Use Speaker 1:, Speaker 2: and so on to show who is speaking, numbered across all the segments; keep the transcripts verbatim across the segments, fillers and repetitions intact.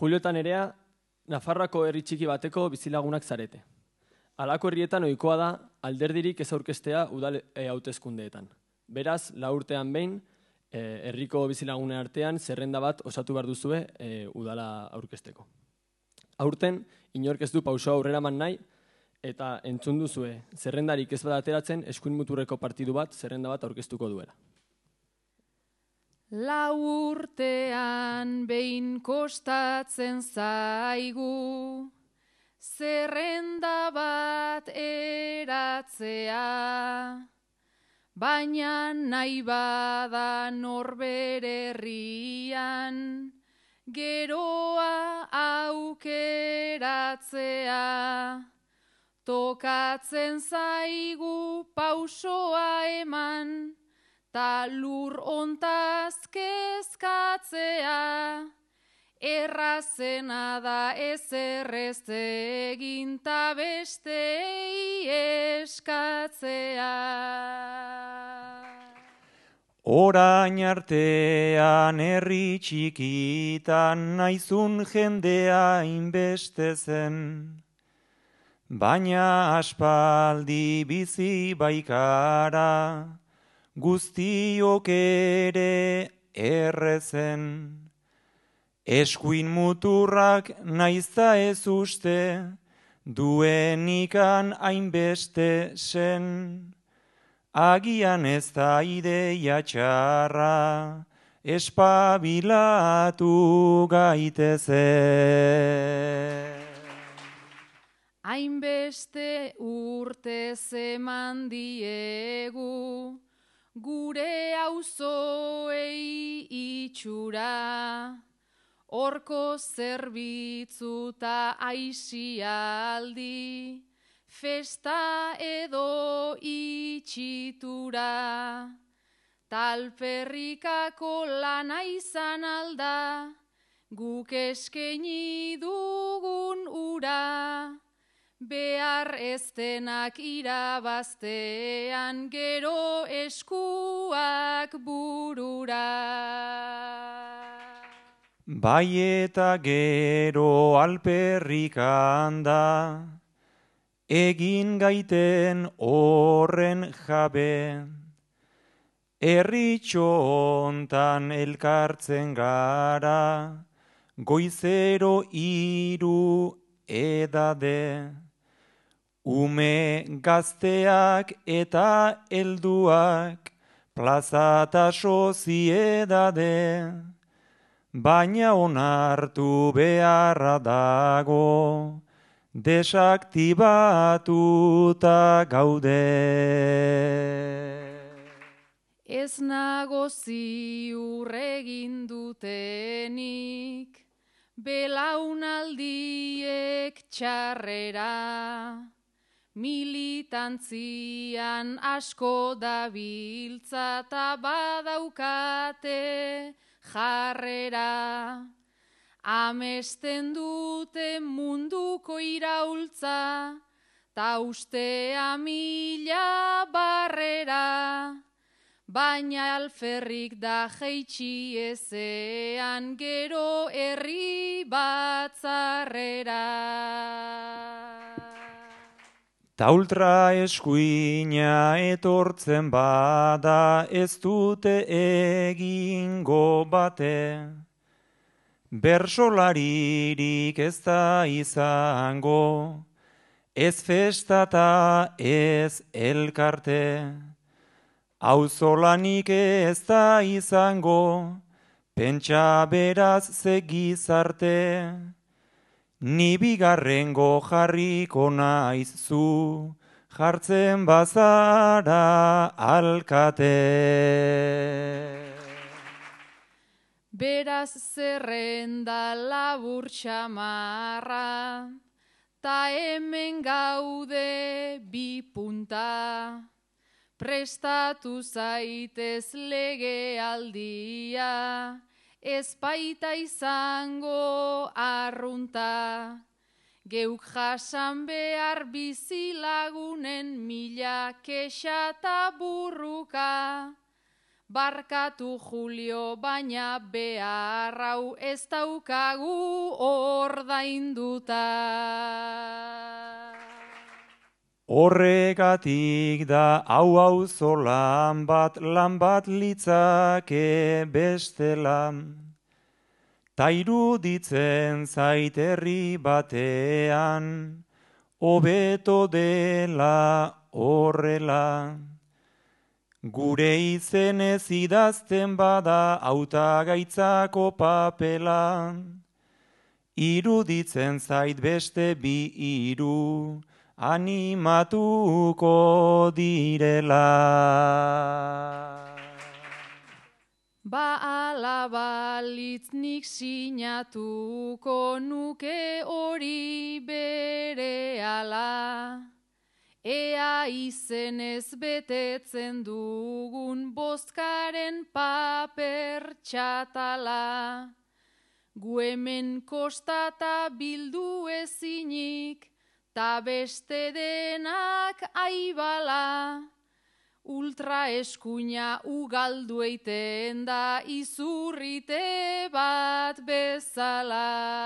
Speaker 1: Julio eta Nerea, Nafarroako herri txiki bateko bizilagunak zarete. Halako herrietan ohikoa da alderdirik ez aurkeztea udal hauteskundeetan. Beraz, lau urtean behin, herriko bizilagunen artean zerrenda bat osatu behar duzue udala aurkezteko. Aurten, inork ez du pausoa aurrera eman nahi, eta entzun duzue zerrendarik ez bat ateratzen eskuin muturreko partidu bat zerrenda bat aurkeztuko duela.
Speaker 2: Lau urtean behin kostatzen zaigu, zerrenda bat eratzea, baina nahi bada norbere herrian, geroa aukeratzea. Tokatzen zaigu pausoa eman, ta lur ontaz kezkatzea, errazena da ezer ez egin ta bestei eskatzea.
Speaker 3: Orain artean herri txikitan naizun jendea inbeste zen, baina aspaldi bizi baikara, guztiok ere errezen. Eskuin muturrak naizta ez uste, duenikan hainbeste zen. Agian ez da ideia txarra, espabilatu gaitezen.
Speaker 2: Hainbeste urte zeman diegu, gure auzoei itxura, horko zerbitzu ta aisialdi, festa edo itxitura. Talperrikako lana izan alda, guk eskaini dugun ura, behar ez denak irabaztean gero eskuak burura.
Speaker 3: Bai eta gero alperrikan da, egin gaiten horren jabe, herritxo hontan elkartzen gara, goizero hiru edade. Ume gazteak eta helduak, plaza eta soziedade, baina onartu beharra dago, desaktibatuta gaude.
Speaker 2: Ez nago ziur egin dutenik, belaunaldiek txarrera, militantzian asko dabiltza ta badaukate jarrera. Amesten dute munduko iraultza, ta ustea mila barrera, baina alferrik da jeitsi ezean gero herri batzarrera.
Speaker 3: Ta ultra eskuina etortzen bada ez dute egingo bate, bersolaririk ez da izango, ez festa ta ez elkarte, auzolanik ez da izango, pentsa beraz ze gizarte, ni bigarrengo jarriko naiz zu, jartzen bazara alkate.
Speaker 2: Beraz zerrenda labur txamarra, ta hemen gaude bi punta, prestatu zaitez legealdia, ez baita izango arrunta, geuk jasan behar bizilagunen mila kexa eta burruka, Barkatu Julio, baina behar hau ez daukagu ordainduta.
Speaker 3: Horregatik da hau auzo lan bat, lan bat litzake bestela. Ta iruditzen zait herri batean, hobeto dela horrela. Gure izenez idazten bada hautagaitzako papela. Iruditzen zait beste bi hiru animatuko direla.
Speaker 2: Ba ala balitz nik sinatuko nuke hori berehala. Ea izenez betetzen dugun bozkaren paper txatala. Gu hemen kostata bildu ezinik, ta beste denak aibala. Ultra eskuina ugaldu eiten da izurrite bat bezala.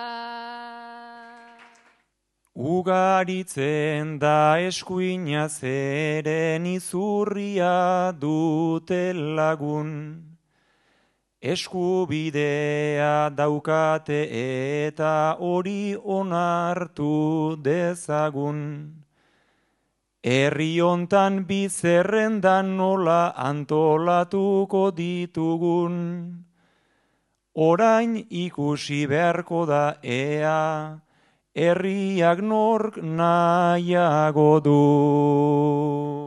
Speaker 3: Ugaritzen da eskuina zeren izurria dute lagun. Eskubidea daukate eta hori onartu dezagun. Herri hontan bi zerrendan nola antolatuko ditugun. Orain ikusi beharko da ea, herriak nork nahiago du.